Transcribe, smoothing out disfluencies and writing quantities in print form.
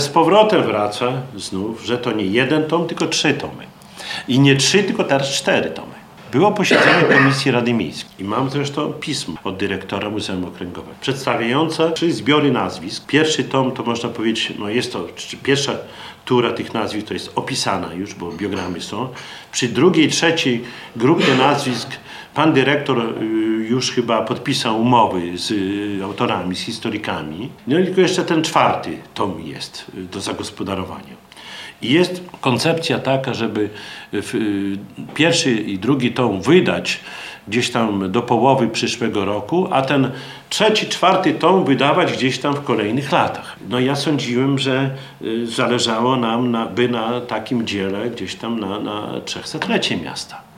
Z powrotem wraca znów, że to nie jeden tom, tylko 3 tomy. I nie 3, tylko teraz 4 tomy. Było posiedzenie Komisji Rady Miejskiej i mam zresztą pismo od dyrektora Muzeum Okręgowego przedstawiające 3 zbiory nazwisk. Pierwszy tom to można powiedzieć, no jest to, pierwsza tura tych nazwisk to jest opisana już, bo biogramy są. Przy drugiej, trzeciej grupie nazwisk pan dyrektor już chyba podpisał umowy z autorami, z historykami. No i tylko jeszcze ten 4 tom jest do zagospodarowania. I jest koncepcja taka, żeby pierwszy i drugi tom wydać gdzieś tam do połowy przyszłego roku, a ten 3., 4 tom wydawać gdzieś tam w kolejnych latach. No ja sądziłem, że zależało nam na takim dziele gdzieś tam na 300-lecie miasta.